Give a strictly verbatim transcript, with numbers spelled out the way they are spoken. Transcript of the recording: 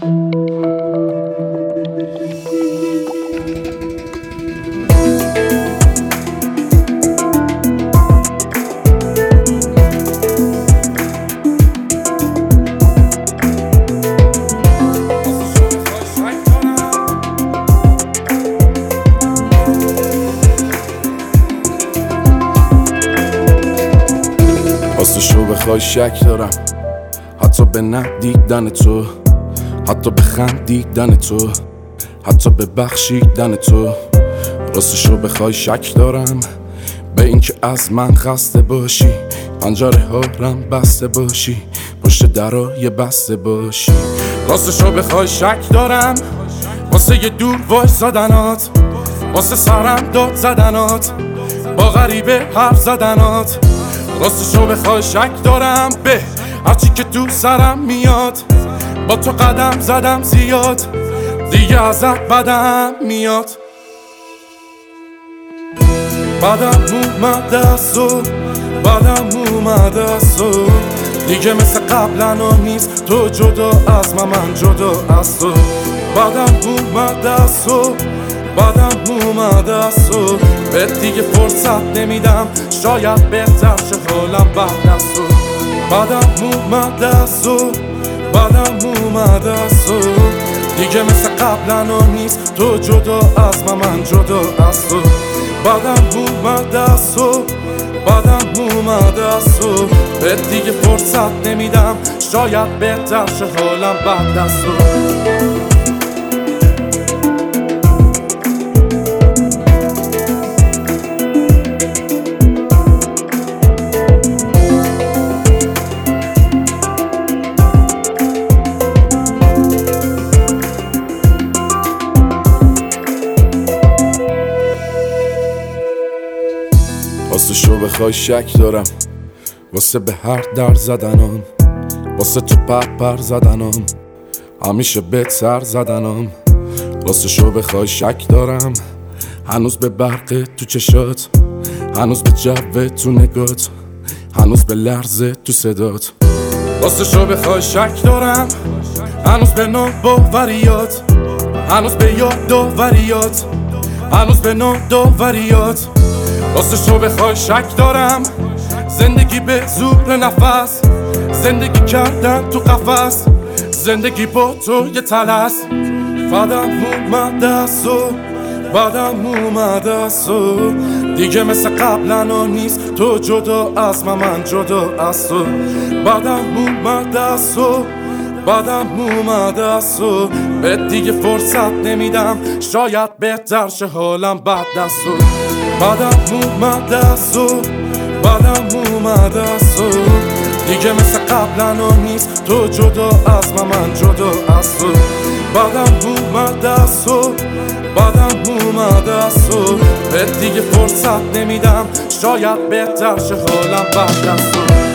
راستشو بخوای شک دارم، حتی به ندیدن تو، حتی به خندیدن تو، حتی به بخشیدن تو. راستشو بخوای شک دارم به اینکه از من خسته باشی، پنجره ها رم بسته باشی، پشت درای بسته باشی. راستشو بخوای شک دارم واسه یه دور وای زدنات، واسه سرم داد زدنات، با غریبه حرف زدنات. راستشو بخوای شک دارم به هرچی که تو سرم میاد، با تو قدم زدم زیاد، دیگه ازت بدم میاد. بدم اومده از تو، بدم اومده از تو، دیگه مثل قبلنا نیست تو جدا از من، من جدا از تو. بدم اومده از تو، بدم اومده از تو، به دیگه فرصت نمیدم، شاید بهتر شه حالم بعد از تو. بدم اومده از تو، بدم اومده از تو، دیگه مثل قبلنا نیست تو جدا از من، من جدا از تو. بدم اومده از تو، بدم اومده از تو، به دیگه فرصت نمیدم، شاید بهتر شه حالم بعد از تو. راستشو بخوای شک دارم واسه به هر در زدنم، واسه تو پر پر زدنم، همیشه بهت سر زدنم. راستشو بخوای شک دارم هنوز به برق تو چشات، هنوز به جو تو نگات، هنوز به لرزه تو صدات. راستشو بخوای شک دارم هنوز به ناباوریات، هنوز به یاد داوریات، هنوز به ناداوریات. راستشو بخوای شک دارم زندگی به زور نفس، زندگی کردن تو قفس، زندگی با تو یه طلس. بدم اومده از تو، بدم اومده از تو، دیگه مثل قبلنا نیست تو جدا از من، من جدا از تو. بدم اومده از تو، بدم اومده از تو، به دیگه فرصت نمیدم، شاید بهتر شه حالم بعد از تو. بدم اومده از تو، بدم اومده از تو، دیگه مثل قبلنا نیست تو جدا از من، من جدا از تو. بدم اومده از تو، بدم اومده از تو، به دیگه فرصت نمیدم، شاید بهتر شه حالم بعد از تو.